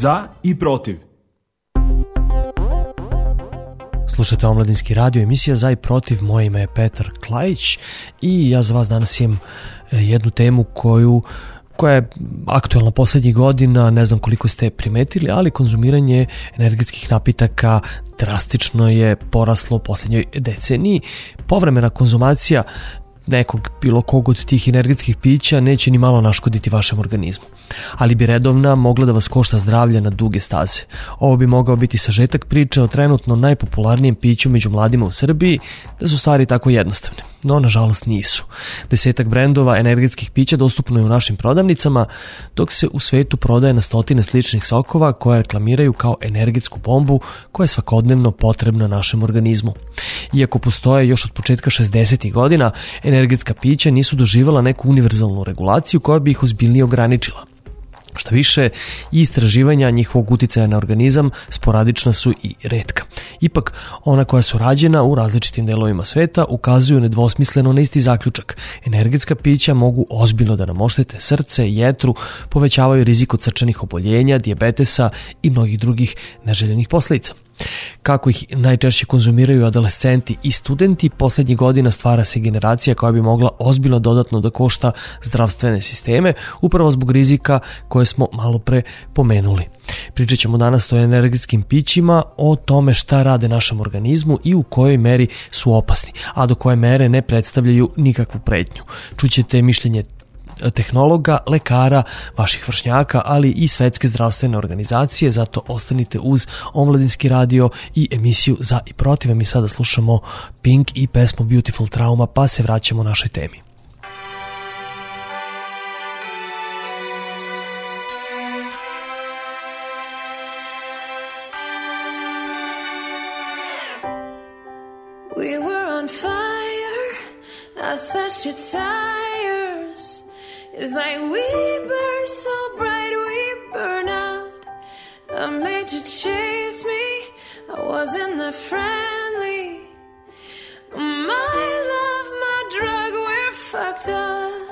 Za i protiv. Slušajte Omladinski radio, emisija Za i protiv. Moje ime je Petar Klajić i ja za vas danas imam jednu temu koja je aktuelna poslednjih godina. Ne znam koliko ste primetili, ali konzumiranje energetskih napitaka drastično je poraslo u poslednjoj deceniji. Povremena konzumacija nekog bilo kog od tih energetskih pića neće ni malo naškoditi vašem organizmu, ali bi redovna mogla da vas košta zdravlje na duge staze. Ovo bi mogao biti sažetak priče o trenutno najpopularnijem piću među mladima u Srbiji, da su stvari tako jednostavne, no nažalost nisu. 10 brendova energetskih pića dostupno je u našim prodavnicama, dok se u svetu prodaje na stotine sličnih sokova koje reklamiraju kao energetsku bombu koja je svakodnevno potrebna našem organizmu. Iako postoje još od početka 60. godina, energetska pića nisu doživjela neku univerzalnu regulaciju koja bi ih ozbiljnije ograničila. Šta više, i istraživanja njihovog uticaja na organizam sporadična su i retka. Ipak, ona koja su rađena u različitim delovima sveta ukazuju nedvosmisleno na isti zaključak. Energetska pića mogu ozbiljno da nam oštete srce, jetru, povećavaju rizik od srčanih oboljenja, dijabetesa i mnogih drugih neželjenih posledica. Kako ih najčešće konzumiraju adolescenti i studenti, poslednjih godina stvara se generacija koja bi mogla ozbiljno dodatno da košta zdravstvene sisteme, upravo zbog rizika koje smo malo pre pomenuli. Pričat ćemo danas o energetskim pićima, o tome šta rade našem organizmu i u kojoj meri su opasni, a do koje mere ne predstavljaju nikakvu pretnju. Čućete mišljenje tehnologa, lekara, vaših vršnjaka, ali i Svetske zdravstvene organizacije, zato ostanite uz Omladinski radio i emisiju Za i protiv. Mi sada slušamo Pink i pesmu Beautiful Trauma, pa se vraćamo našoj temi. We were on fire, I slashed your tires. It's like we burn so bright, we burn out. I made you chase me, I wasn't that friendly. My love, my drug, we're fucked up.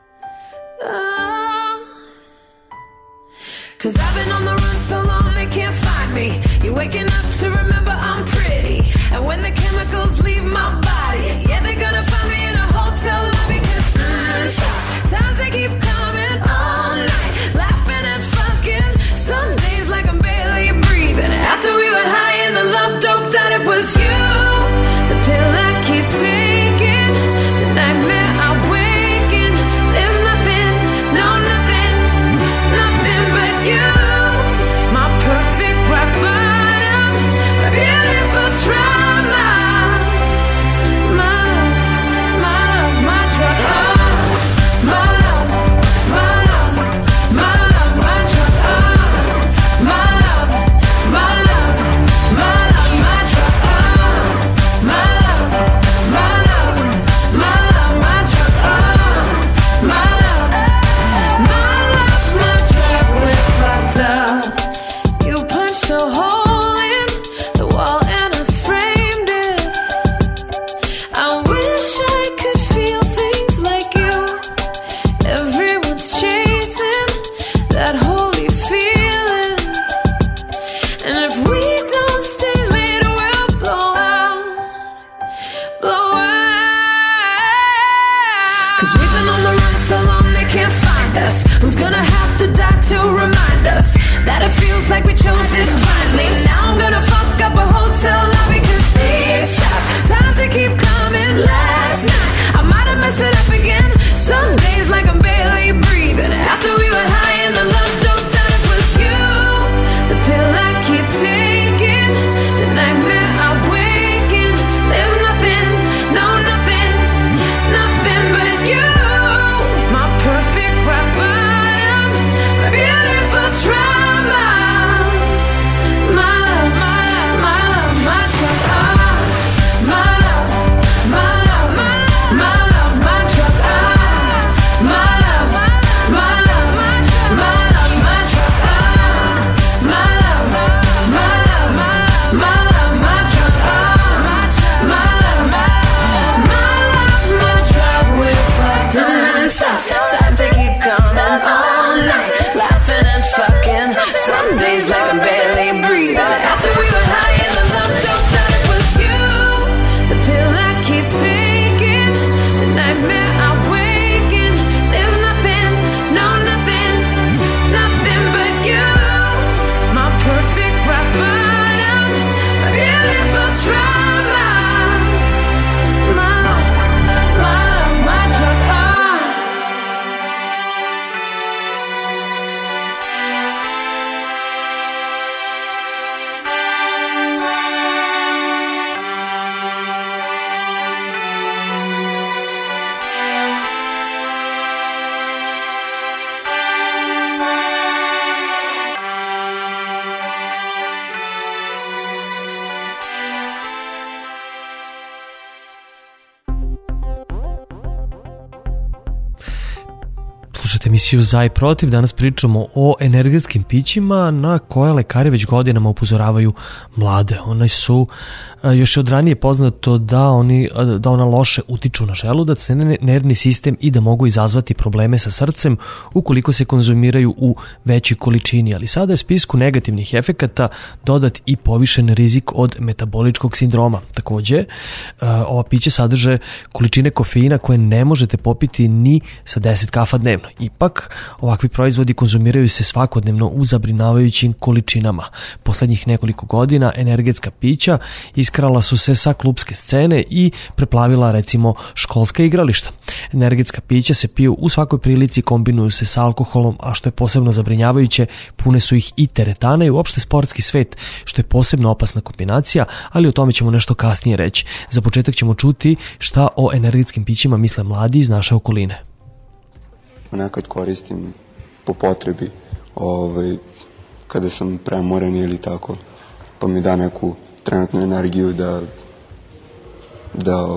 Oh. 'Cause I've been on the run so long they can't find me. You're waking up to remember I'm pretty. And when the chemicals leave my body, yeah, they're gonna find me in a hotel lobby. 'Cause times they keep coming all night, laughing and fucking. Some days like I'm barely breathing. After we were high and the love doped out, it was you. The pill I keep taking, the nightmare I wake in. There's nothing, no nothing, nothing but you. My perfect rock bottom, my beautiful trauma. My love, my love, my drug. My love, my love, my love, my drug. My love, my love, my love, my drug. My love, my love, my love, my drug. My love, my love, my drug. We're fucked up. You punched a hole in the wall and I framed it. I wish I could feel things like you. Everyone's chasing that holy feeling. And if we don't stay late, we'll blow out. Blow out. 'Cause we've been on the run so long they can't find us. Who's gonna have to die to remind us that it feels like we chose this blindly? Now I'm gonna fuck up a hotel lobby. 'Cause these times they keep coming. Last night I might have messed it up again. Some days like I'm barely breathing. After we were high and the love doped out, it was you. The pill I keep taking, the nightmare I wake in. There's nothing, no nothing, nothing but you. My perfect rock bottom, my beautiful trauma. My slušate emisiju Za i protiv. Danas pričamo o energetskim pićima na koje lekari već godinama upozoravaju mlade. One su još od ranije poznato da ona loše utiču na želudac, nervni sistem i da mogu izazvati probleme sa srcem ukoliko se konzumiraju u većoj količini. Ali sada je spisku negativnih efekata dodat i povišen rizik od metaboličkog sindroma. Takođe, ova pića sadrže količine kofeina koje ne možete popiti ni sa 10 kafa dnevno. Ipak, ovakvi proizvodi konzumiraju se svakodnevno u zabrinjavajućim količinama. Poslednjih nekoliko godina energetska pića iskrala su se sa klupske scene i preplavila recimo školska igrališta. Energetska pića se piju u svakoj prilici, kombinuju se sa alkoholom, a što je posebno zabrinjavajuće, pune su ih i teretana i uopšte sportski svet, što je posebno opasna kombinacija, ali o tome ćemo nešto kasnije reći. Za početak ćemo čuti šta o energetskim pićima misle mladi iz naše okoline. Nekad koristim po potrebi, kada sam premoran ili tako, pa mi da neku trenutnu energiju da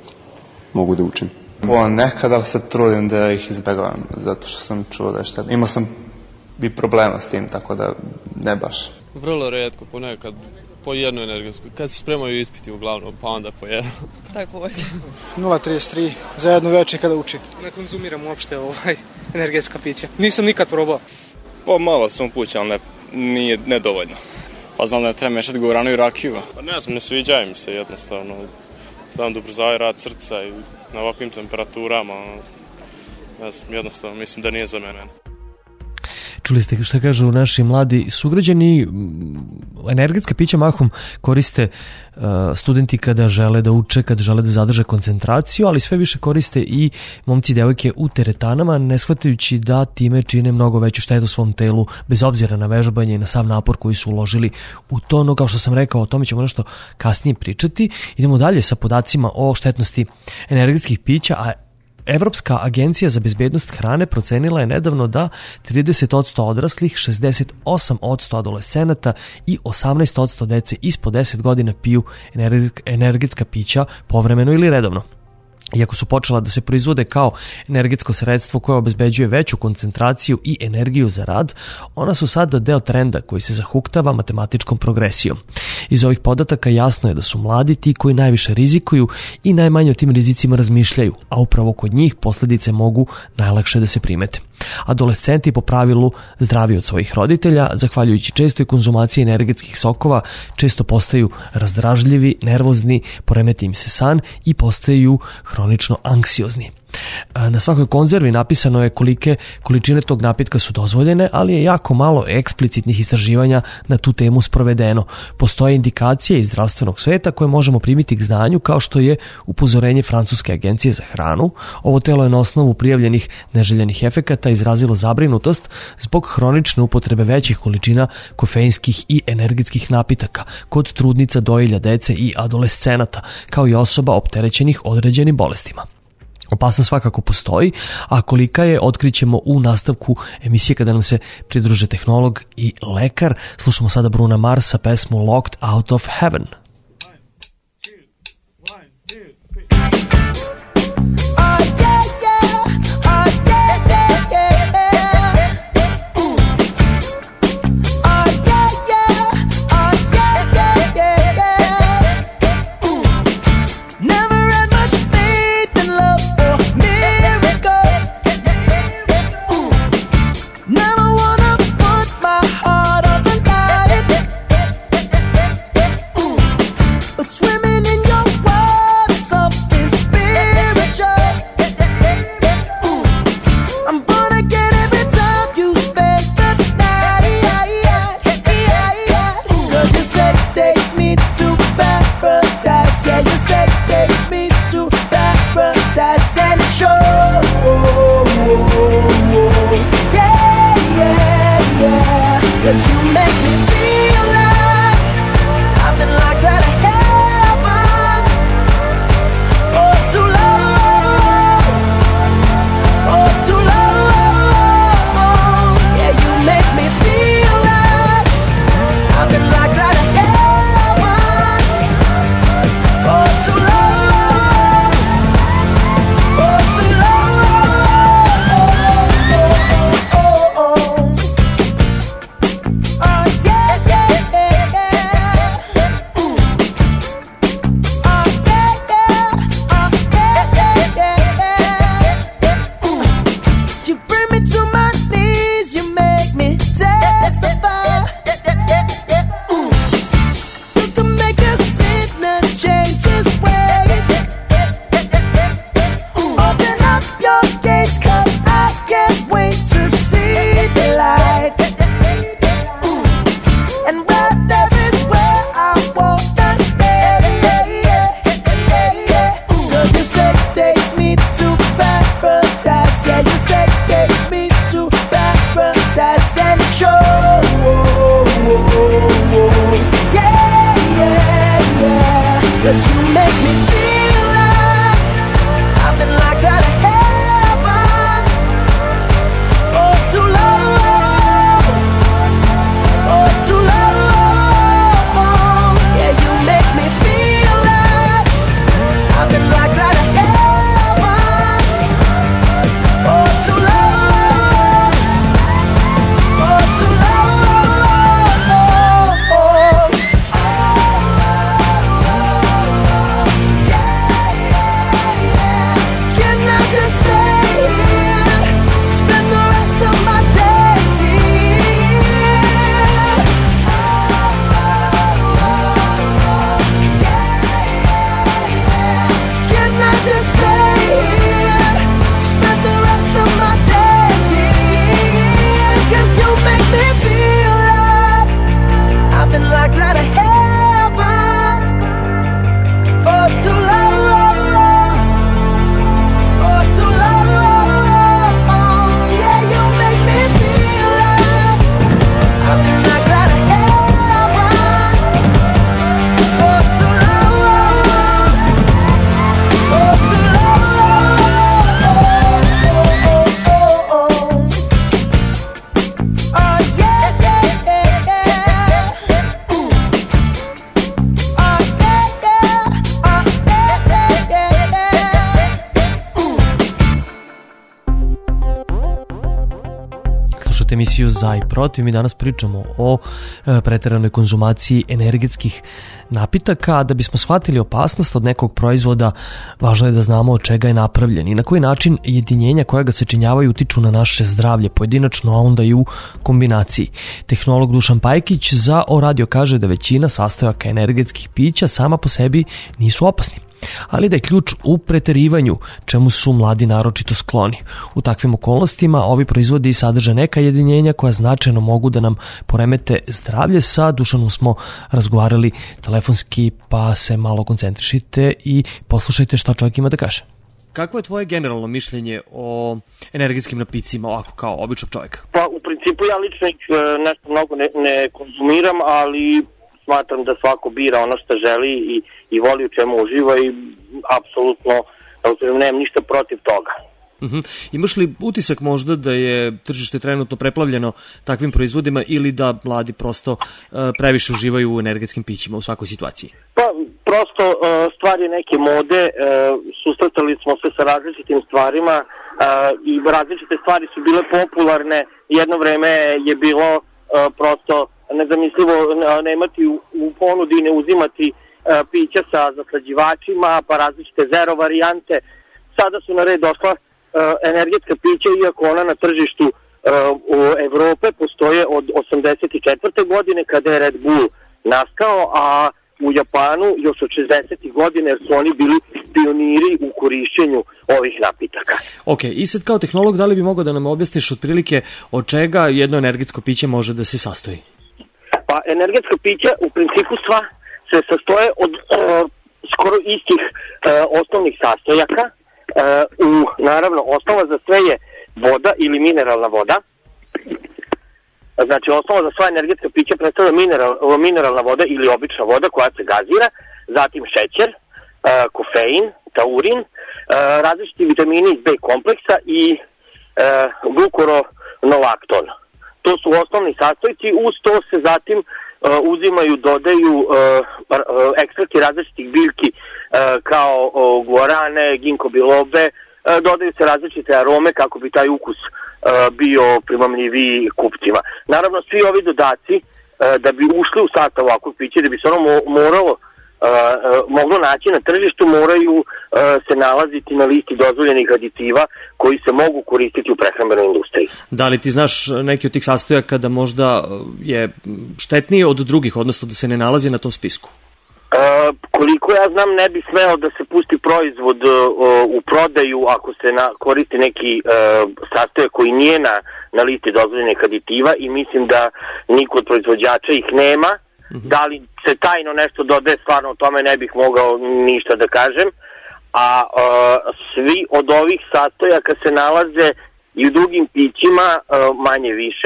mogu da učim. Nekada se trudim da ih izbegavam, zato što sam čuo da je štetno. Imao sam i problema s tim, tako da ne baš. Vrlo retko, ponekad po jednu energetsku. Kad se spremaju ispiti uglavnom, pa onda po jednu. Tako već. 0,33 za jednu večer kada učim. Ne konzumiram uopšte energetska pića. Nisam nikad probao. Pa malo sam upućen, ali nije nedovoljno. Pa znam da ne treba mešati guaranu i rakiju. Pa ne znam, ne sviđaju mi se jednostavno. Znam da ubrzaju rad srca i na ovakvim temperaturama. Jednostavno, mislim da nije za mene. Čuli ste što kažu naši mladi sugrađani. Energetska pića mahom koriste studenti kada žele da uče, kada žele da zadrže koncentraciju, ali sve više koriste i momci i devojke u teretanama, ne shvatajući da time čine mnogo veću štetu svom telu, bez obzira na vežbanje i na sav napor koji su uložili u to. No, kao što sam rekao, o tome ćemo nešto kasnije pričati. Idemo dalje sa podacima o štetnosti energetskih pića, a Evropska agencija za bezbednost hrane procenila je nedavno da 30% odraslih, 68% adolescenata i 18% dece ispod 10 godina piju energetska pića povremeno ili redovno. Iako su počela da se proizvode kao energetsko sredstvo koje obezbeđuje veću koncentraciju i energiju za rad, ona su sada deo trenda koji se zahuktava matematičkom progresijom. Iz ovih podataka jasno je da su mladi ti koji najviše rizikuju i najmanje o tim rizicima razmišljaju, a upravo kod njih posljedice mogu najlakše da se primete. Adolescenti po pravilu zdravi od svojih roditelja, zahvaljujući čestoj konzumaciji energetskih sokova, često postaju razdražljivi, nervozni, poremeti im se san i postaju hronično anksiozni. Na svakoj konzervi napisano je kolike količine tog napitka su dozvoljene, ali je jako malo eksplicitnih istraživanja na tu temu sprovedeno. Postoje indikacije iz zdravstvenog sveta koje možemo primiti k znanju, kao što je upozorenje Francuske agencije za hranu. Ovo telo je na osnovu prijavljenih neželjenih efekata izrazilo zabrinutost zbog hronične upotrebe većih količina kofeinskih i energetskih napitaka kod trudnica, dojilja, dece i adolescenata, kao i osoba opterećenih određenim bolestima. Opasnost svakako postoji, a kolika je otkrićemo u nastavku emisije kada nam se pridruže tehnolog i lekar. Slušamo sada Bruna Marsa pesmu Locked Out of Heaven. 'cause you make me feel like I've been locked out of heaven for too long, for too long. Yeah, you make me feel like I've been locked out of heaven for too long, for too long. Can I just stay here, spend the rest of my days here? Can I just stay here, spend the rest of my days here? 'Cause you make me feel like I've been locked out of heaven for too long, for too long. Yeah, you make me feel like I've been locked out of heaven for too long, for too long. Oh yeah, yeah, yeah, yeah. Ooh. Oh yeah, yeah. Oh yeah, yeah, yeah. Ooh. Slušate emisiju Za i protiv. Mi danas pričamo o preteranoj konzumaciji energetskih napitaka. A da bismo shvatili opasnost od nekog proizvoda, važno je da znamo od čega je napravljen i na koji način jedinjenja koja ga sačinjavaju utiču na naše zdravlje pojedinačno, a onda i u kombinaciji. Tehnolog Dušan Pajkić za O Radio kaže da većina sastojaka energetskih pića sama po sebi nisu opasni, ali da je ključ u preterivanju, čemu su mladi naročito skloni. U takvim okolnostima ovi proizvodi sadrže neka jedinjenja koja značajno mogu da nam poremete zdravlje. Sa Dušanom smo razgovarali telefonski, pa se malo koncentrišite i poslušajte šta čovjek ima da kaže. Kako je tvoje generalno mišljenje o energetskim napicima ovako kao običnog čovjeka? Pa u principu ja lično ih nešto mnogo ne konzumiram, ali smatram da svako bira ono što želi i voli u čemu uživa i apsolutno nemam ništa protiv toga. Imaš li utisak možda da je tržište trenutno preplavljeno takvim proizvodima ili da mladi prosto previše uživaju u energetskim pićima u svakoj situaciji? Pa prosto stvar je neke mode, susretali smo se sa različitim stvarima i različite stvari su bile popularne. Jedno vreme je bilo prosto nezamislivo ne imati u ponudi i ne uzimati pića sa zaslađivačima, pa različite zero varijante. Sada su na red došla energetska pića, iako ona na tržištu u Evrope postoje od 84. godine kada je Red Bull nastao, a u Japanu još od 60. godine jer su oni bili pioniri u korišćenju ovih napitaka. Ok, i sad kao tehnolog da li bi mogao da nam objasniš otprilike od čega jedno energetsko piće može da se sastoji? Pa energetska pića u principu sva se sastoje od skoro istih osnovnih sastojaka. Naravno, osnova za sve je voda ili mineralna voda. Znači, osnova za sva energetska pića predstavlja mineralna voda ili obična voda koja se gazira, zatim šećer, kofein, taurin, različiti vitamini iz B kompleksa i glukuronolakton. To su osnovni sastojci, uz to se zatim dodaju ekstrakti različitih biljki kao guarane, ginkgo bilobe, dodaju se različite arome kako bi taj ukus bio primamljiviji kupcima. Naravno, svi ovi dodaci da bi ušli u sastav ovakvog pića, da bi se ono moglo naći na tržištu, moraju se nalaziti na listi dozvoljenih aditiva koji se mogu koristiti u prehrambenoj industriji. Da li ti znaš neki od tih sastojaka da možda je štetniji od drugih, odnosno da se ne nalazi na tom spisku? Koliko ja znam, ne bi smeo da se pusti proizvod u prodaju ako se koristi neki sastojak koji nije na listi dozvoljenih aditiva i mislim da niko od proizvođača ih nema. Da li se tajno nešto dodaje, stvarno o tome ne bih mogao ništa da kažem, a svi od ovih sastojaka se nalaze i u drugim pićima manje više,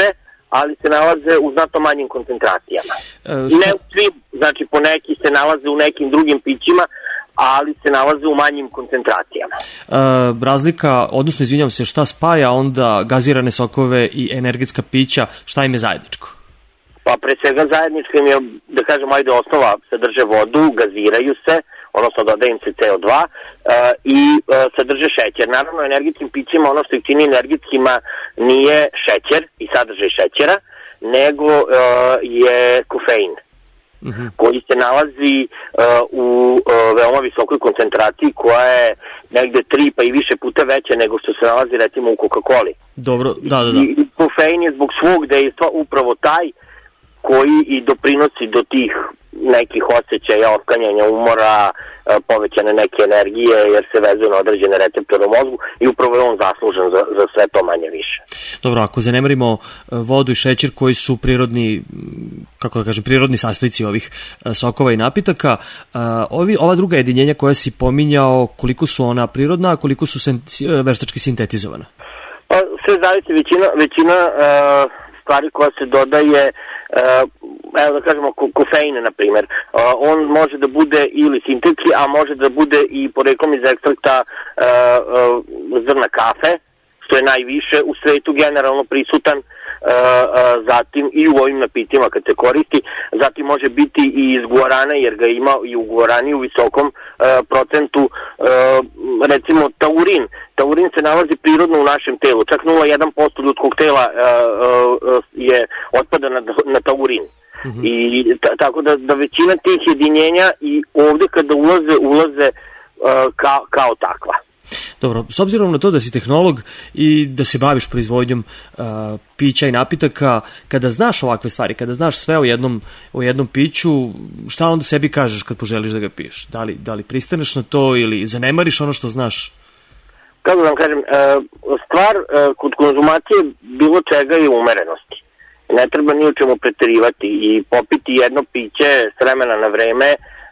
ali se nalaze u znatno manjim koncentracijama. Ne u svim, znači poneki se nalaze u nekim drugim pićima, ali se nalaze u manjim koncentracijama. Razlika, odnosno izvinjam se, šta spaja onda gazirane sokove i energetska pića, šta im je zajedničko? Pa pre svega zajedničko im je, da kažem, ajde osnova, sadrže vodu, gaziraju se, odnosno dodaje im se CO2 i sadrže šećer. Naravno, energetskim pićima ono što ih čini energetskima nije šećer i sadržaj šećera, nego je kofein, koji se nalazi u veoma visokoj koncentraciji, koja je negde 3 pa i više puta veća nego što se nalazi recimo u Coca-Coli. Dobro, da. I kofein je zbog svog dejstva upravo taj koji i doprinosi do tih nekih osjećaja, otklanjanja umora, povećane neke energije, jer se vezuje na određene receptore u mozgu i upravo je on zaslužen za sve to manje više. Dobro, ako zanemarimo vodu i šećer koji su prirodni, kako da kažem, prirodni sastojci ovih sokova i napitaka, ova druga jedinjenja koja si pominjao, koliko su ona prirodna, a koliko su veštački sintetizovana? Pa, sve zavisi, većina stvari koja se dodaje, evo da kažemo kofein, na primjer, on može da bude ili sintetski, a može da bude i poreklom iz ekstrakta zrna kafe, što je najviše u svetu generalno prisutan, zatim i u ovim napitima kad se koristi, zatim može biti i iz guarana, jer ga ima i u guarani u visokom procentu, recimo taurin. Taurin se nalazi prirodno u našem telu, čak 0,1% ljudskog tela je otpada na taurin. I tako da većina tih jedinjenja i ovde kada ulaze kao takva. Dobro, s obzirom na to da si tehnolog i da se baviš proizvodnjom pića i napitaka, kada znaš ovakve stvari, kada znaš sve o jednom piću, šta onda sebi kažeš kad poželiš da ga piješ? Da li pristaneš na to ili zanemariš ono što znaš? Kako da vam kažem, stvar kod konzumacije bilo čega je umerenosti. Ne treba ni u čemu preterivati i popiti jedno piće s vremena na vreme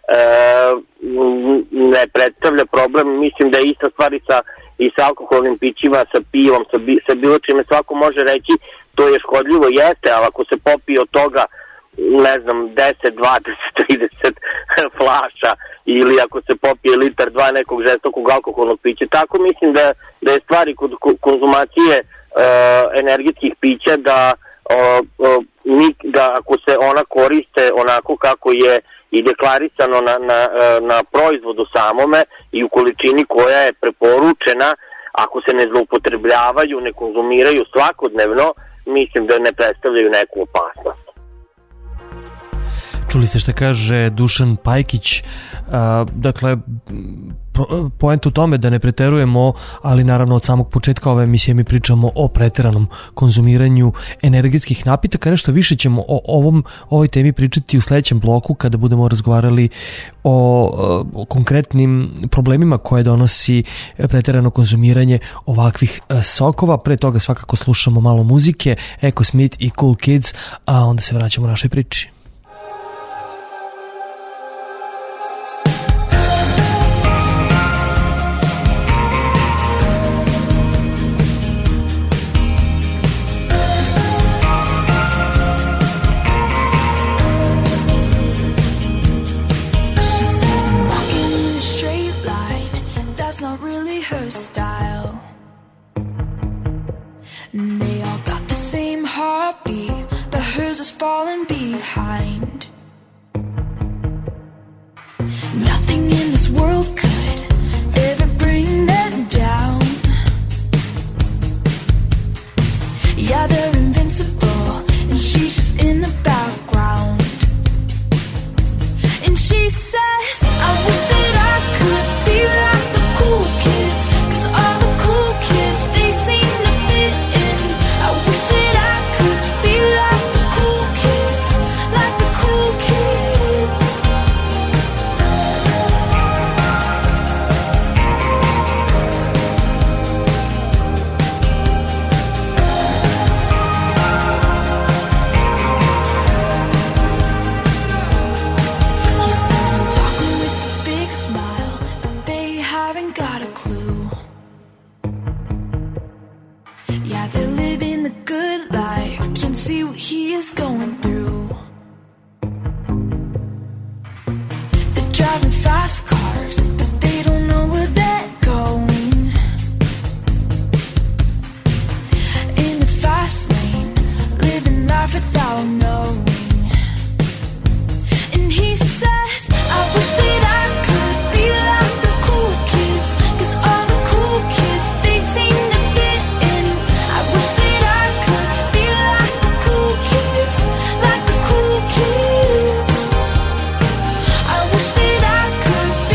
ne predstavlja problem. Mislim da je ista stvar i sa alkoholnim pićima, sa pivom, sa bilo čime. Svako može reći to je škodljivo, jeste, ali ako se popije od toga, ne znam, 10, 20, 30 flaša ili ako se popije litar, 2 nekog žestokog alkoholnog pića. Tako mislim da je stvari kod konzumacije energetskih pića da ako se ona koriste onako kako je i deklarisano na proizvodu samome i u količini koja je preporučena, ako se ne zloupotrebljavaju, ne konzumiraju svakodnevno, mislim da ne predstavljaju neku opasnost. Čuli ste šta kaže Dušan Pajkić, dakle, poenta u tome da ne preterujemo, ali naravno od samog početka ove emisije mi pričamo o preteranom konzumiranju energetskih napitaka. Nešto više ćemo o ovoj temi pričati u sledećem bloku kada budemo razgovarali o konkretnim problemima koje donosi preterano konzumiranje ovakvih sokova. Pre toga svakako slušamo malo muzike, Echo Smith i Cool Kids, a onda se vraćamo našoj priči. Falling behind. Nothing in this world could ever bring them down. Yeah, they're invincible, and she's just in the background. And she says, I wish that I could be like the cool kids, 'cause all the cool kids, they seem to fit in. I wish that I could be like driving fast cars, but they don't know where they're going. In the fast lane, living life without knowing. And he says, I wish that I could be like the cool kids, 'cause all the cool kids, they seem to fit in. I wish that I could be like the cool kids, like the cool kids. I wish that I could be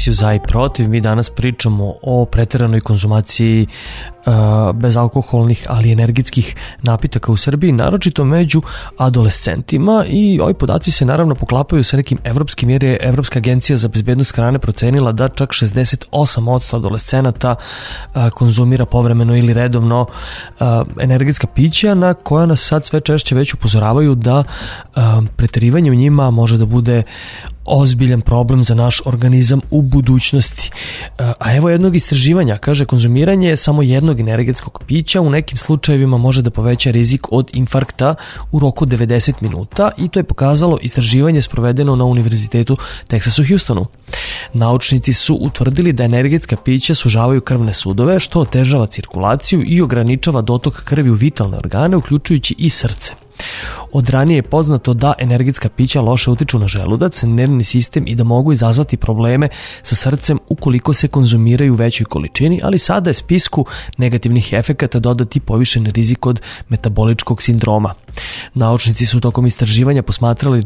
emisiju Za i protiv. Mi danas pričamo o preteranoj konzumaciji bezalkoholnih, ali energetskih napitaka u Srbiji, naročito među adolescentima, i ovi podaci se naravno poklapaju sa nekim evropskim, jer je Evropska agencija za bezbednost hrane procenila da čak 68% adolescenata konzumira povremeno ili redovno energetska pića, na koja nas sad sve češće već upozoravaju da preterivanje u njima može da bude ozbiljan problem za naš organizam u budućnosti. A evo jednog istraživanja, kaže, konzumiranje samo jednog energetskog pića u nekim slučajevima može da poveća rizik od infarkta u roku 90 minuta, i to je pokazalo istraživanje sprovedeno na Univerzitetu Texas u Houstonu. Naučnici su utvrdili da energetska pića sužavaju krvne sudove, što otežava cirkulaciju i ograničava dotok krvi u vitalne organe, uključujući i srce. Od ranije je poznato da energetska pića loše utiču na želudac, nervni sistem i da mogu izazvati probleme sa srcem ukoliko se konzumiraju u većoj količini, ali sada je spisku negativnih efekata dodati povišen rizik od metaboličkog sindroma. Naučnici su tokom istraživanja posmatrali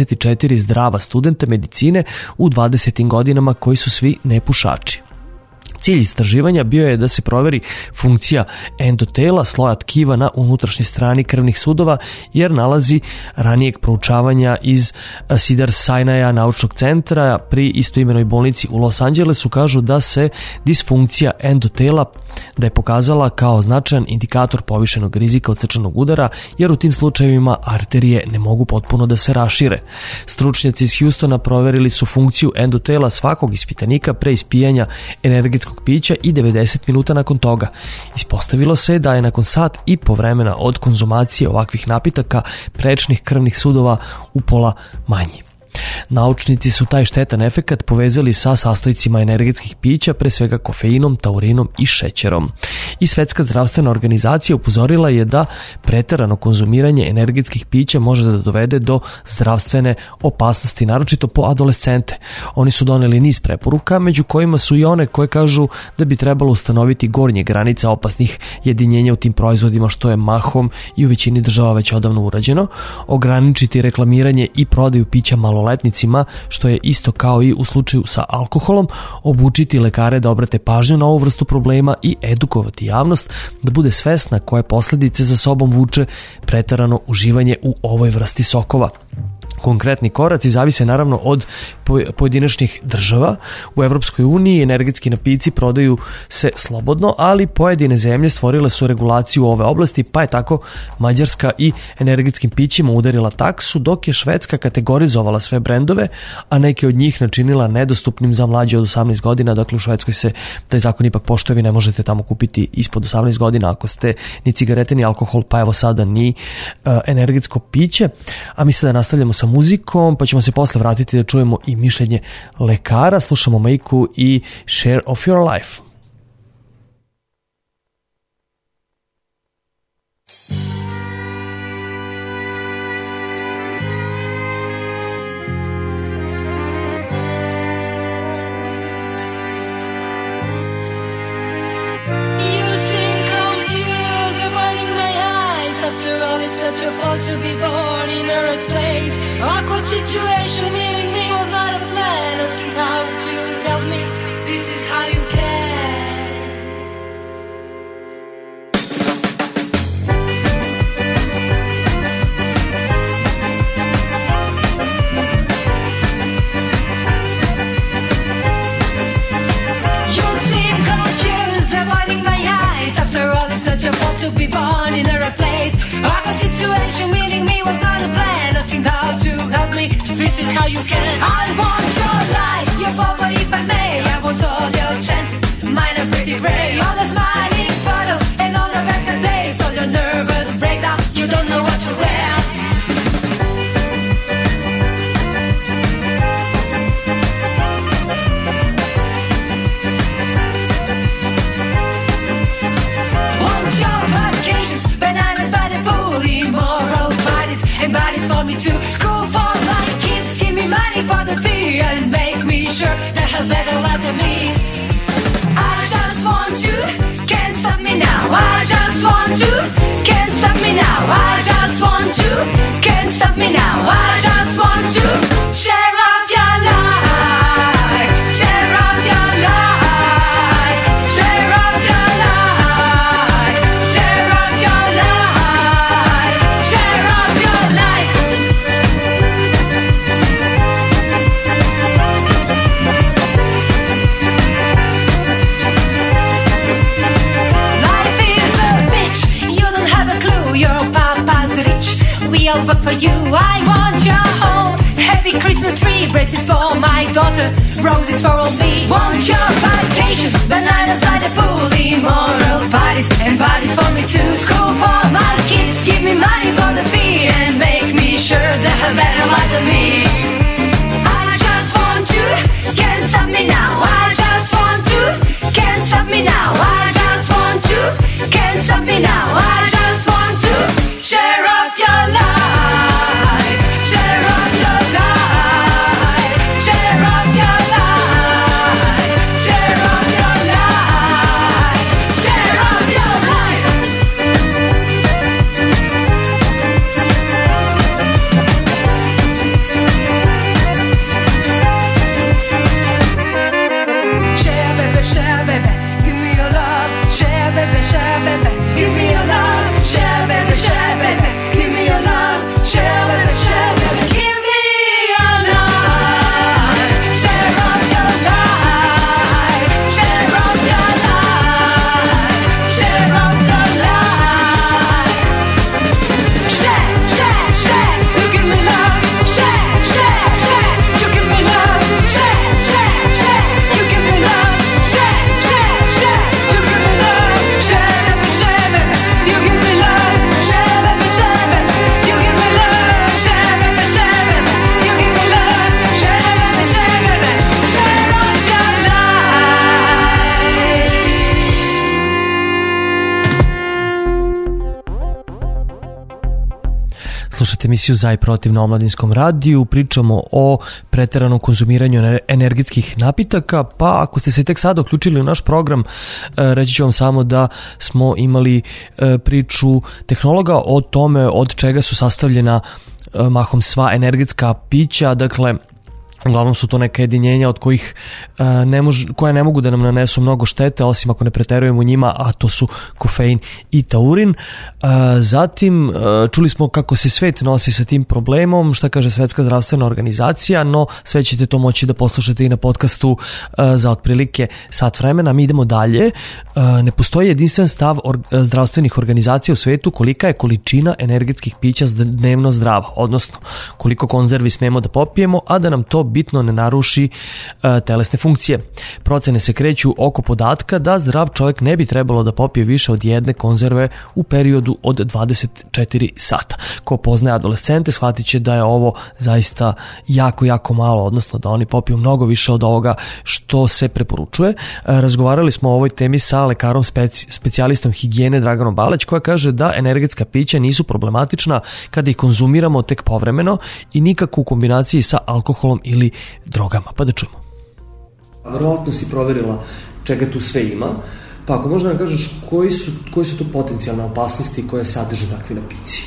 44 zdrava studenta medicine u 20. godinama koji su svi nepušači. Cilj istraživanja bio je da se proveri funkcija endotela, sloja tkiva na unutrašnjoj strani krvnih sudova, jer nalazi ranijeg proučavanja iz Cedars-Sinaia naučnog centra pri istoimenoj bolnici u Los Angelesu kažu da se disfunkcija endotela da je pokazala kao značajan indikator povišenog rizika od srčanog udara, jer u tim slučajevima arterije ne mogu potpuno da se rašire. Stručnjaci iz Houstona proverili su funkciju endotela svakog ispitanika pre ispijanja energetskog pića i 90 minuta nakon toga. Ispostavilo se da je nakon sat i po vremena od konzumacije ovakvih napitaka prečnih krvnih sudova upola manji. Naučnici su taj štetan efekat povezali sa sastojcima energetskih pića, pre svega kofeinom, taurinom i šećerom. I Svetska zdravstvena organizacija upozorila je da preterano konzumiranje energetskih pića može da dovede do zdravstvene opasnosti, naročito po adolescente. Oni su doneli niz preporuka, među kojima su i one koje kažu da bi trebalo ustanoviti gornje granice opasnih jedinjenja u tim proizvodima, što je mahom i u većini država već odavno urađeno, ograničiti reklamiranje i prodaju pića maloletnicima, što je isto kao i u slučaju sa alkoholom, obučiti lekare da obrate pažnju na ovu vrstu problema i edukovati javnost da bude svesna koje posledice za sobom vuče preterano uživanje u ovoj vrsti sokova. Konkretni koraci zavise naravno od pojedinačnih država. U Evropskoj uniji energetski napici prodaju se slobodno, ali pojedine zemlje stvorile su regulaciju u ove oblasti, pa je tako Mađarska i energetskim pićima udarila taksu, dok je Švedska kategorizovala sve brendove, a neke od njih načinila nedostupnim za mlađe od 18 godina. Dakle, u Švedskoj se taj zakon ipak poštuje, vi ne možete tamo kupiti ispod 18 godina ako ste ni cigarete ni alkohol, pa evo sada ni energetsko piće. A mi sada nastavljamo sa muzikom, pa ćemo se posle vratiti da čujemo i mišljenje lekara. Slušamo Majku i Share of Your Life. After all, it's not your fault to be born in the right place. Awkward situation, meeting me was not a plan. Asking how to help me, this is how you can. You seem confused, avoiding my eyes. After all, it's not your fault to be born in the right place. Awkward situation, meeting me was not a plan. Asking how to help me, this is how you can. I want your life, your forward if I may. I want all your chances, mine are pretty gray. All the smiling photos and all the better days. All your nervous breakdowns, you don't know what to wear. Want your vacations, bananas by the pool, immoral parties and bodies for me too. School for my kids, give me money for the fee and make me sure they have better life than me. I just want you, can't stop me now. I just want you, can't stop me now. I just want you, can't stop me now. I just want you, share of your life, share of braces for my daughter, roses for old me. Want your vacations, bananas by the pool, immoral parties and parties for me too. School for my kids, give me money for the fee and make me sure they have better life than me. I just want to, can't stop me now. I just want to, can't stop me now. I just want to, can't stop me now. I just want to share of your life, share of your life, share of your life, share of your life, share of your life. Share baby, give me your love. Share baby, give me your love. Share baby, give me your love. Share baby, give me your love. Share of your life, share of your life, share of your life. Share, you give me love. Share, you give me love. Share, you give me love. Share, you give me love. Share, baby, you give me love. Share, baby, you give me love. Share, baby, you give me love. Share, baby, share of your life. Slušajte emisiju Za i protiv na Omladinskom radiju, pričamo o preteranom konzumiranju energetskih napitaka, pa ako ste se tek sada uključili u naš program, reći ću vam samo da smo imali priču tehnologa o tome od čega su sastavljena mahom sva energetska pića, dakle uglavnom su to neka jedinjenja od kojih koja ne mogu da nam nanesu mnogo štete, osim ako ne preterujemo njima, a to su kofein i taurin. Zatim čuli smo kako se svet nosi sa tim problemom, šta kaže Svetska zdravstvena organizacija, no sve ćete to moći da poslušate i na podcastu za otprilike sat vremena. Mi idemo dalje. Ne postoji jedinstven stav zdravstvenih organizacija u svetu kolika je količina energetskih pića dnevno zdrava, odnosno koliko konzervi smemo da popijemo, a da nam to bitno ne naruši telesne funkcije. Procene se kreću oko podatka da zdrav čovjek ne bi trebalo da popije više od jedne konzerve u periodu od 24 sata. Ko poznaje adolescente shvatit će da je ovo zaista jako malo, odnosno da oni popiju mnogo više od ovoga što se preporučuje. Razgovarali smo o ovoj temi sa lekarom specijalistom higijene Draganom Baleć, koja kaže da energetska pića nisu problematična kada ih konzumiramo tek povremeno i nikako u kombinaciji sa alkoholom ili drogama. Pa da čujemo. Verovatno si proverila čega tu sve ima, pa ako možda nam kažeš koji su tu potencijalne opasnosti koje sadrže takvi napici?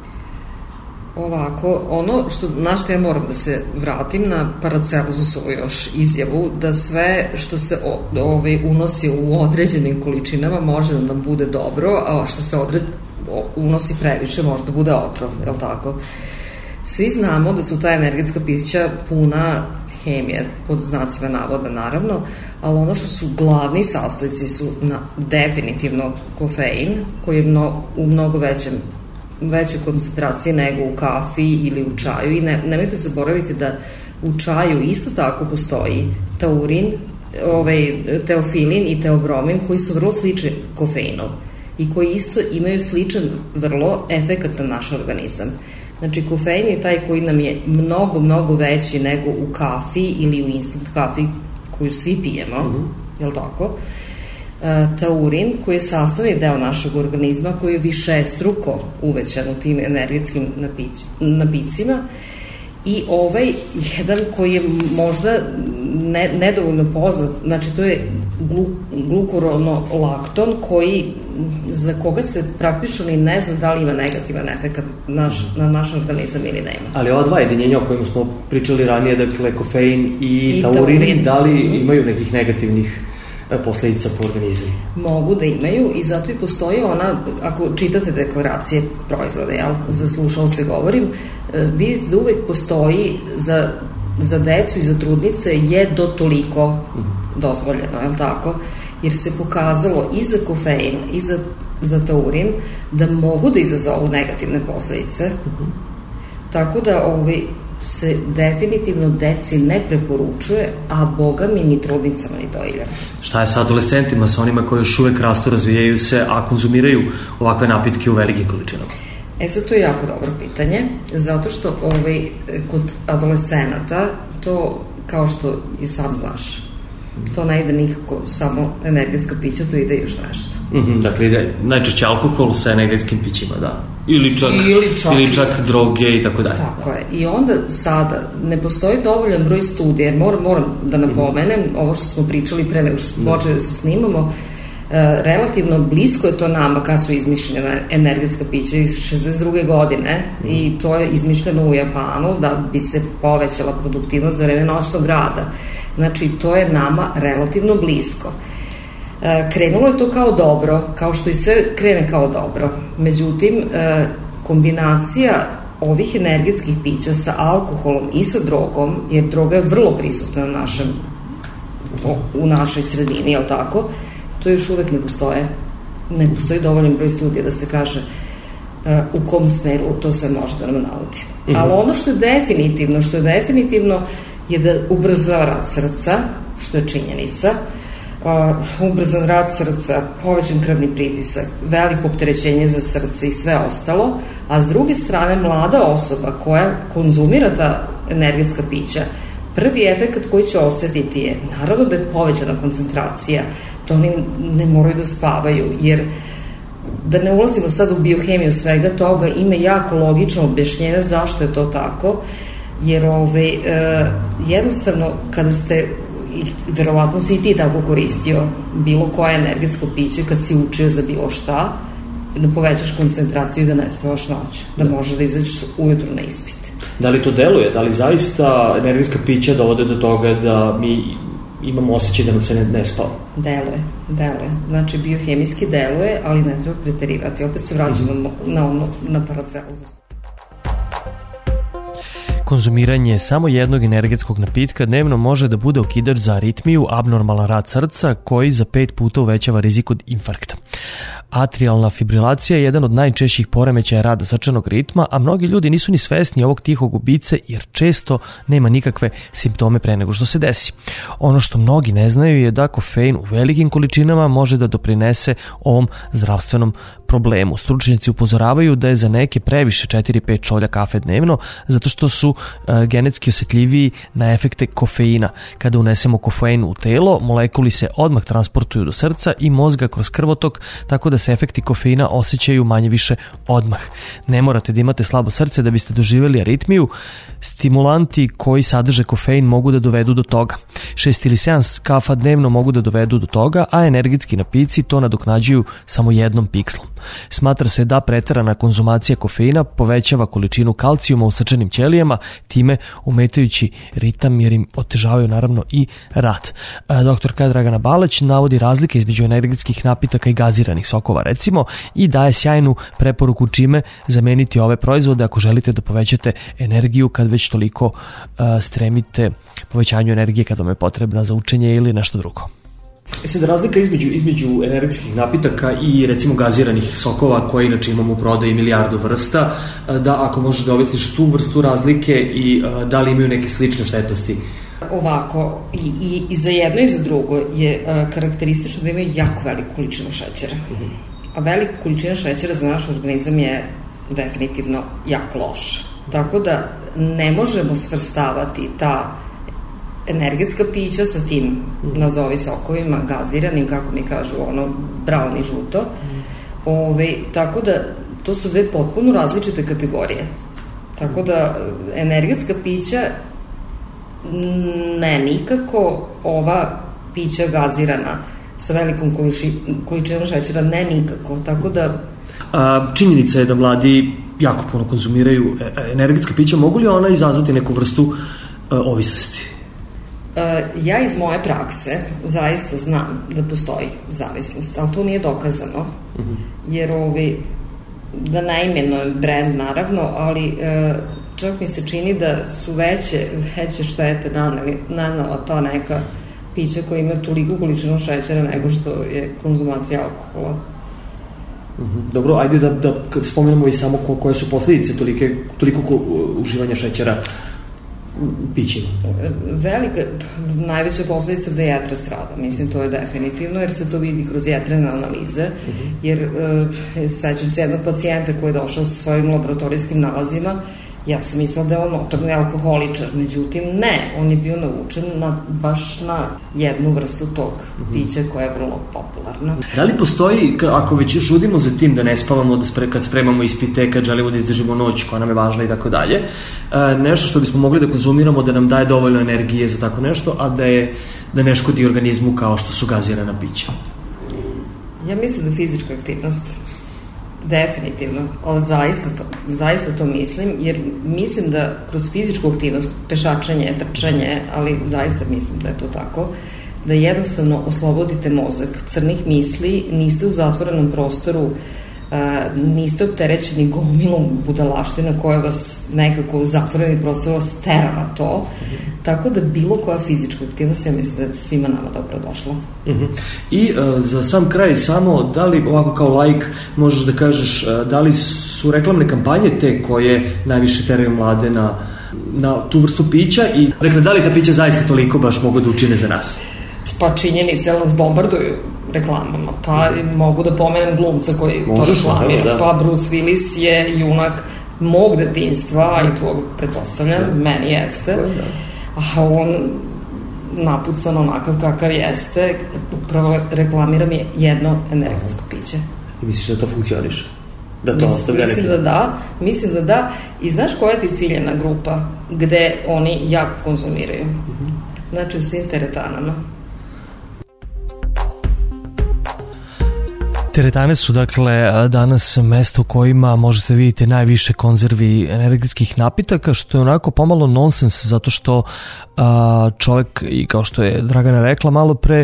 Ovako, ono na što ja moram da se vratim na Paracelsusovu još izjavu, da sve što se unosi u određenim količinama može da nam bude dobro, a što se unosi previše može da bude otrov, je li tako? Svi znamo da su ta energetska pića puna hemije, pod znacima navoda naravno, ali ono što su glavni sastojci su definitivno kofein, koji je u mnogo većoj koncentraciji nego u kafi ili u čaju, i nemojte zaboraviti da u čaju isto tako postoji taurin, teofilin i teobromin, koji su vrlo slični kofeinu i koji isto imaju sličan vrlo efekat na naš organizam. Znači, kofein je taj koji nam je mnogo veći nego u kafi ili u instant kafi koju svi pijemo, je li tako? Taurin, koji je sastavni deo našeg organizma, koji je višestruko uvećan u tim energetskim napicima, i ovaj jedan koji je možda nedovoljno poznat, znači to je glukuronolakton, za koga se praktično ni ne zna da li ima negativan efekt na naš organizam ili nema. Ali ova dva jedinjenja o kojima smo pričali ranije, dakle kofein i taurin, da li imaju nekih negativnih posledica po organizmu? Mogu da imaju, i zato i postoji ona, ako čitate deklaracije proizvoda, za slušalce govorim, vidite da uvek postoji za decu i za trudnice je do toliko dozvoljeno, je li tako? Jer se pokazalo i za kofein i za taurin da mogu da izazovu negativne posledice. Tako da se definitivno deci ne preporučuje, a boga mi ni trudnicama ni dojiljama. Šta je sa adolescentima, sa onima koji još uvek rastu, razvijaju se, a konzumiraju ovakve napitke u velikim količinama? Sad to je jako dobro pitanje, zato što kod adolescenata to, kao što i sam znaš, to ne ide nikako samo energetska pića, to ide još nešto. Dakle, ide najčešće alkohol sa energetskim pićima, da. Ili čak droge i tako dalje. Tako je. I onda sada ne postoji dovoljan broj studija, jer moram da napomenem, ovo što smo pričali pre nego što smo počeli da se snimamo, relativno blisko je to nama kad su izmišljena energetska pića iz 62. godine i to je izmišljeno u Japanu da bi se povećala produktivnost za vreme noćnog rada. Znači, to je nama relativno blisko. Krenulo je to kao dobro, kao što i sve krene kao dobro. Međutim, kombinacija ovih energetskih pića sa alkoholom i sa drogom, jer droga je vrlo prisutna u našoj sredini, jel tako? To još uvek ne postoje. Ne postoji dovoljan broj studija da se kaže u kom smeru to sve može da nam navodi. Ali ono što je definitivno je da ubrzava rad srca, što je činjenica, ubrzan rad srca, povećan krvni pritisak, veliko opterećenje za srce i sve ostalo, a s druge strane mlada osoba koja konzumira ta energetska pića, prvi efekt koji će osetiti je, naravno da je povećana koncentracija, to oni ne moraju da spavaju, jer da ne ulazimo sad u biohemiju svega toga, ima jako logično objašnjenje zašto je to tako, jer jednostavno kada ste, verovatno si i ti tako koristio bilo koje energetsko piće kad si učio za bilo šta, da povećaš koncentraciju i da ne spavaš noć, da možeš da izađeš ujutru na ispit. Da li to deluje? Da li zaista energetska pića dovode do toga da mi imamo osjećaj da nam se ne spava? Deluje. Znači, biohemijski deluje, ali ne treba preterivati. Opet se vraćamo na paracelsus. Konzumiranje samo jednog energetskog napitka dnevno može da bude okidač za aritmiju, abnormalan rad srca koji za 5 puta uvećava rizik od infarkta. Atrijalna fibrilacija je jedan od najčešćih poremećaja rada srčanog ritma, a mnogi ljudi nisu ni svesni ovog tihog ubice jer često nema nikakve simptome pre nego što se desi. Ono što mnogi ne znaju je da kofein u velikim količinama može da doprinese ovom zdravstvenom problemu. Stručnjaci upozoravaju da je za neke previše 4-5 čolja kafe dnevno, zato što su genetski osetljiviji na efekte kofeina. Kada unesemo kofein u telo, molekuli se odmah transportuju do srca i mozga kroz krvotok, tako da se efekti kofeina osjećaju manje više odmah. Ne morate da imate slabo srce da biste doživjeli aritmiju. Stimulanti koji sadrže kofein mogu da dovedu do toga. 6 ili 7 kafa dnevno mogu da dovedu do toga, a energetski napici to nadoknađuju samo jednom pikslom. Smatra se da preterana konzumacija kofeina povećava količinu kalcijuma u srčanim ćelijama, time ometajući ritam jer im otežavaju naravno i rad. Dr. Dragana Baleć navodi razlike između energetskih napitaka i gaziranih sokova recimo i daje sjajnu preporuku čime zameniti ove proizvode ako želite da povećate energiju kad već toliko stremite povećanju energije kad vam je potrebna za učenje ili nešto drugo. Sad, razlika između energetskih napitaka i recimo gaziranih sokova koje inače imamo u prodaji milijardu vrsta, da ako možeš da objasniš tu vrstu razlike i da li imaju neke slične štetnosti? Ovako, i za jedno i za drugo je karakteristično da imaju jako veliku količinu šećera. A velika količina šećera za naš organizam je definitivno jako loša. Tako da ne možemo svrstavati ta energetska pića sa tim, nazovi sokovima, gaziranim, kako mi kažu, brown i žuto. Tako da to su dve potpuno različite kategorije. Tako da energetska pića ne nikako, ova pića gazirana sa velikom količinom šećera ne nikako, tako da... Činjenica je da mladi jako puno konzumiraju energetska pića, mogu li ona izazvati neku vrstu ovisnosti? Ja iz moje prakse zaista znam da postoji zavisnost, ali to nije dokazano, jer da ne imenujem brand naravno, ali čak mi se čini da su veće štete nanela ta neka pića koja imaju toliko količinu šećera nego što je konzumacija alkohola. Dobro, ajde da spomenemo i samo koje su posljedice toliko uživanja šećera pićima? Najveća posledica da jetra strada, mislim, to je definitivno, jer se to vidi kroz jetrene analize, jer sećam se jednog pacijenta koji je došao sa svojim laboratorijskim nalazima. Ja sam mislila da je on notorni alkoholičar, međutim ne, on je bio navučen baš na jednu vrstu tog pića koja je vrlo popularna. Da li postoji, ako već žudimo za tim da ne spavamo, kad spremamo ispite, kad želimo da izdržimo noć koja nam je važna i tako dalje, nešto što bismo mogli da konzumiramo da nam daje dovoljno energije za tako nešto, a da ne škodi organizmu kao što su gazirana pića? Ja mislim da fizička aktivnost, definitivno, ali zaista to mislim, jer mislim da kroz fizičku aktivnost, pešačenje, trčanje, ali zaista mislim da je to tako, da jednostavno oslobodite mozak crnih misli, niste u zatvorenom prostoru, niste opterećeni gomilom budalaština koja vas nekako u zatvoreni prostor vas tera na to, tako da bilo koja fizička aktivnost, ja mislim da je svima nama dobro došla. I za sam kraj samo, da li ovako kao laik možeš da kažeš da li su reklamne kampanje te koje najviše teraju mlade na tu vrstu pića i rekla da li ta pića zaista toliko baš mogu da učine za nas? Pa činjenice, ali nas bombarduju reklamama, pa mogu da pomenem glumca koji to reklamira, pa Bruce Willis je junak mog detinjstva i tvojeg pretpostavljam, meni jeste, a on napucan onakav kakav jeste, upravo reklamiram je jedno energetsko piće. I misliš da to funkcioniše? Mislim da da. I znaš koja je ti ciljena grupa gde oni jako konzumiraju? Znači u svim teretanama. Teretane su dakle danas mesto u kojima možete vidjeti najviše konzervi energetskih napitaka, što je onako pomalo nonsens, zato što čovjek, i kao što je Dragana rekla malo pre,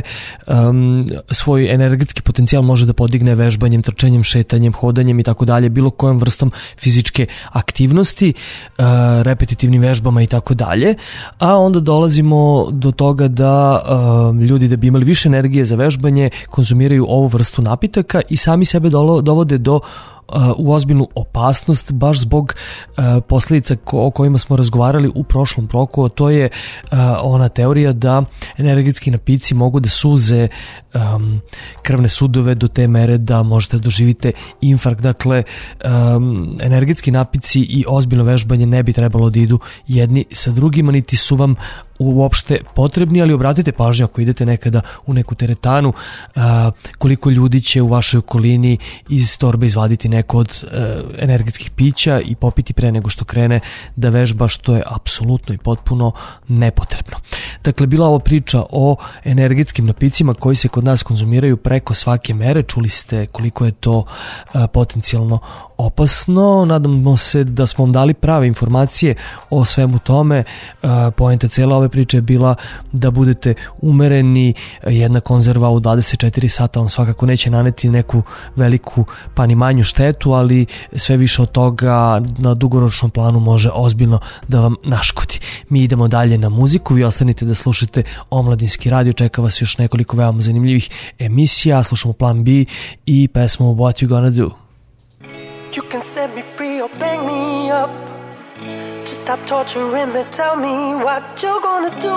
svoj energetski potencijal može da podigne vežbanjem, trčanjem, šetanjem, hodanjem i tako dalje, bilo kojom vrstom fizičke aktivnosti, repetitivnim vežbama i tako dalje, a onda dolazimo do toga da ljudi, da bi imali više energije za vežbanje, konzumiraju ovu vrstu napitaka i sami sebe dovode u ozbiljnu opasnost baš zbog posljedica o kojima smo razgovarali u prošlom bloku, a to je ona teorija da energetski napici mogu da suze krvne sudove do te mere da možete doživite infarkt. Dakle, energetski napici i ozbiljno vežbanje ne bi trebalo da idu jedni sa drugima, niti su vam uopšte potrebni, ali obratite pažnju ako idete nekada u neku teretanu, koliko ljudi će u vašoj okolini iz torbe izvaditi neko od energetskih pića i popiti pre nego što krene da vežba, što je apsolutno i potpuno nepotrebno. Dakle, bila ovo priča o energetskim napicima koji se kod nas konzumiraju preko svake mere. Čuli ste koliko je to potencijalno opasno. Nadamo se da smo vam dali prave informacije o svemu tome. Poenta cijela ove priče je bila da budete umereni. Jedna konzerva u 24 sata vam svakako neće naneti neku veliku pa ni manju štetu, ali sve više od toga na dugoročnom planu može ozbiljno da vam naškodi. Mi idemo dalje na muziku, vi ostanite da slušate Omladinski radio, čeka vas još nekoliko veoma zanimljivih emisija. Slušamo Plan B i pesmu What You Gonna Do. You can set me free or bang me up. Just stop torturing me, tell me what you gonna do.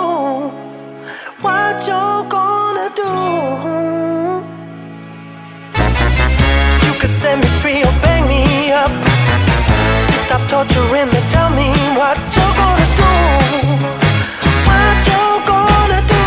What you gonna do. You can set me free or bang me up. Just stop torturing me, tell me what you gonna do. What you gonna do.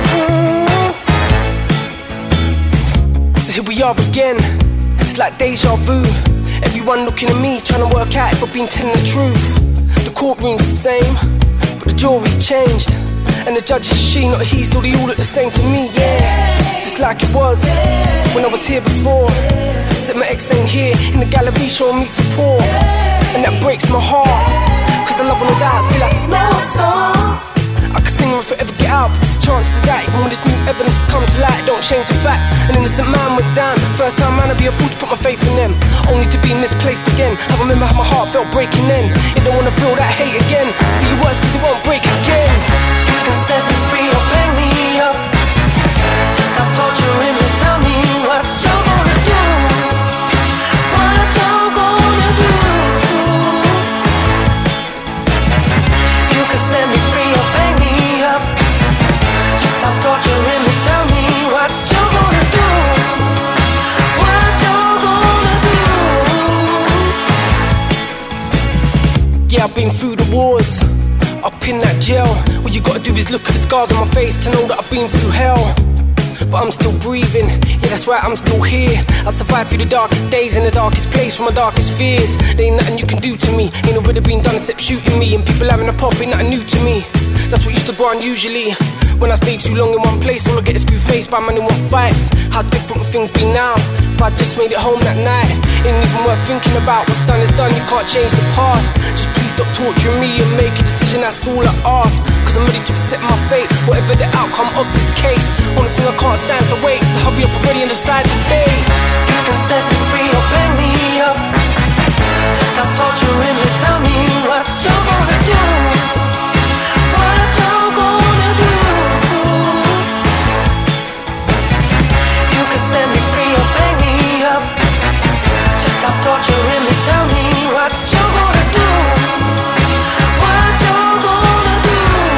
So here we are again, it's like deja vu. Everyone looking at me, trying to work out if I've been telling the truth. The courtroom's the same, but the jury's changed. And the judge is she, not he, still they all look the same to me, yeah. It's just like it was when I was here before. Said my ex ain't here, in the gallery showing me support. And that breaks my heart, cause I love all of that, still like, no song. I could sing if I ever get out, but there's a chance to that. Even when this new evidence has come to light, don't change the fact. An innocent man went down. First time man, I'd be a fool to put my faith in them, only to be misplaced again. I remember how my heart felt breaking then. You don't wanna feel that hate again. Still worse cause it won't break again. You can set me free or bang me up. Just stop torturing me, tell me what you're gonna do. What you're gonna do. You can set me free I've been through the wars, up in that jail. All you gotta do is look at the scars on my face to know that I've been through hell. But I'm still breathing, yeah that's right, I'm still here. I survived through the darkest days in the darkest place from my darkest fears. There ain't nothing you can do to me, ain't already been done except shooting me. And people having a pop ain't nothing new to me. That's what used to go on usually. When I stay too long in one place, all I get is screw faced by man who want fights. How different will things be now? If I just made it home that night, ain't even worth thinking about. What's done is done, you can't change the past. Just please stop torturing me and make a decision, that's all I ask. Cause I'm ready to accept my fate, whatever the outcome of this case. Only thing I can't stand is to wait, so hurry up already and decide today. You can set me free or bang me up. Just stop torturing me, tell me what you're gonna do. What you're gonna do. You can set me free or bang me up. Just stop torturing me, tell me what you're gonna do. What you're gonna do.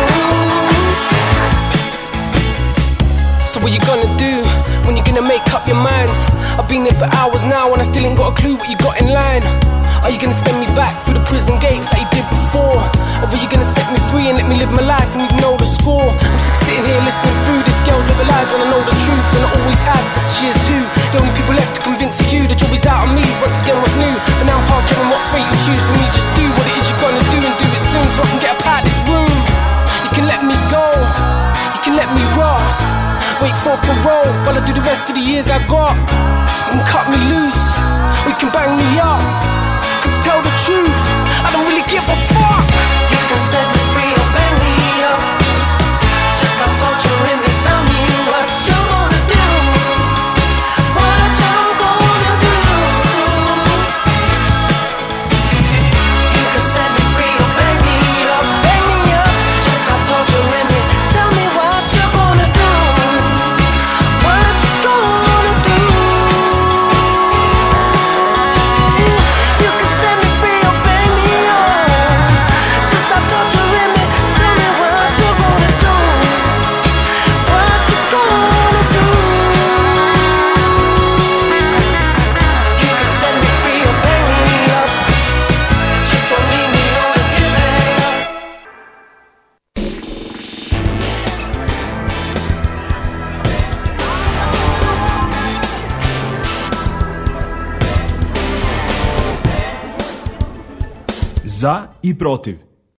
So what you gonna do when you're gonna make up your minds? I've been there for hours now and I still ain't got a clue what you got in line. Are you gonna send me back through the prison gates like you did before? Or are you gonna set me free and let me live my life and you know the score? I'm sick sitting here listening through this girl's live a life and I know the truth and I always have, she is too. The only people left to convince you the job is out on me. Once again what's new, but now I'm past caring what fate you choose for me. Just do what it is you're gonna do and do it soon so I can get up out this room. You can let me go, you can let me rot. Wait for parole while I do the rest of the years I got. You can cut me loose, or you can bang me up. Cause to tell the truth, I don't really give a fuck. You can set me free or bang me up. Just stop torturing me, tell me what you're gonna do. What you're gonna do. You can set me free or bang me up. Bang me up. Just stop torturing me, tell me what you're gonna do. What you gonna do. You can set me free or bang me up. Just stop torturing me, tell me what you're gonna do. What you gonna do. You can set me free or bang me up. Just don't leave me on a cliffhanger. Za i protiv.